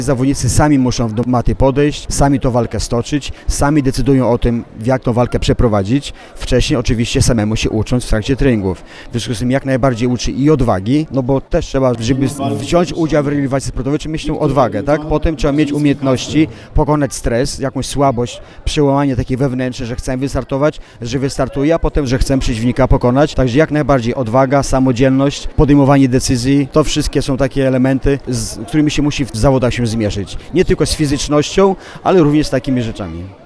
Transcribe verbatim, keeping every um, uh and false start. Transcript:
Zawodnicy sami muszą do maty podejść, sami tą walkę stoczyć, sami decydują o tym, jak tą walkę przeprowadzić. Wcześniej oczywiście samemu się ucząc w trakcie treningów. W związku z tym jak najbardziej uczy i odwagi, no bo też trzeba, żeby wziąć udział w rywalizacji sportowej, trzeba mieć tą odwagę, tak? Potem trzeba mieć umiejętności, pokonać stres, jakąś słabość, przełamanie takie wewnętrzne, że chcę wystartować, że wystartuję, a potem, że chcę przeciwnika pokonać. Także jak najbardziej odwaga, samodzielność, podejmowanie decyzji, to wszystkie są takie elementy, z którymi się musi w zawodach się zmierzyć. Nie tylko z fizycznością, ale również z takimi rzeczami.